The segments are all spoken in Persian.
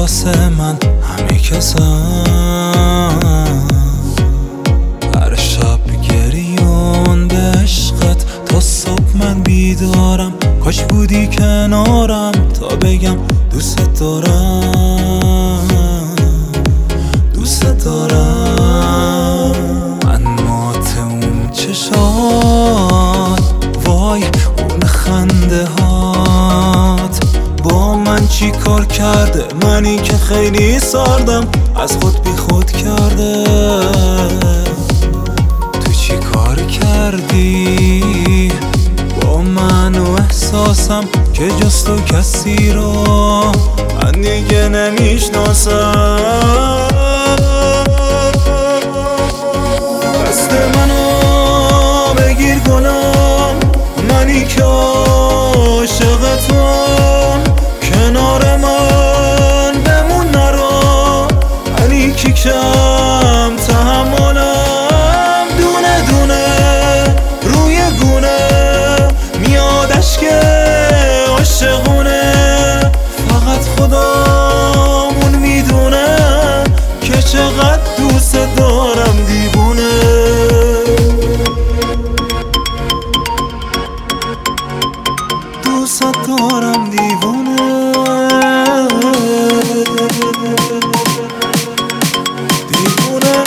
واسه من همه کسم. هر شب گریون به عشقت تا صبح من بیدارم. کاش بودی کنارم تا بگم دوست دارم، دوست دارم. من مات اون چشات، وای اون خنده هات با من چی کار کرده؟ منی که خیلی سردم از خود بی خود کرده. تو چی کار کردی با من و احساسم که جز تو کسی رو من دیگه نمیشناسم. دست منو بگیر گلم، منی که عاشقتم. کنار من بمون نرو، منی که کم تحملم. دونه دونه روی گونه میادش که عاشقونه. فقط خدامون میدونه که چقدر دوست دارم دیوونه. دوست دارم دیوونه. دیوونه.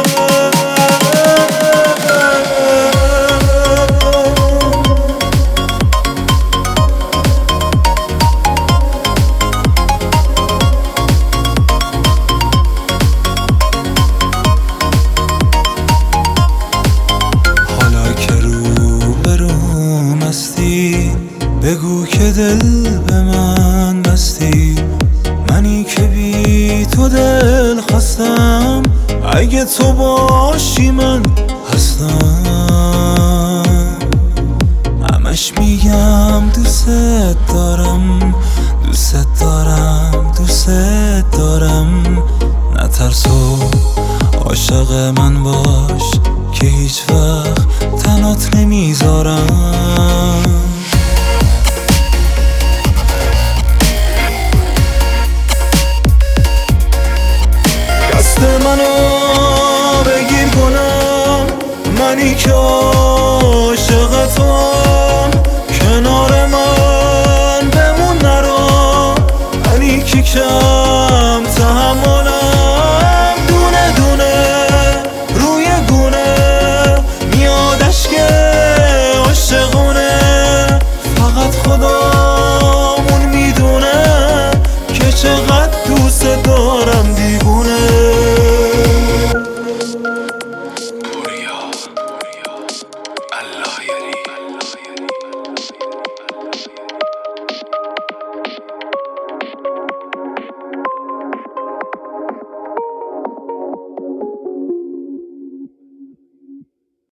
حالا که روبروم هستی بگو که دل به من بستی. منی که بی تو دل خستم، اگه تو باشی من هستم. همش میگم دوست دارم، دوست دارم، دوست دارم. نترس و عاشق من باش که هیچ وقت تنات نمیذارم. دست منو بگیر گلم، منی که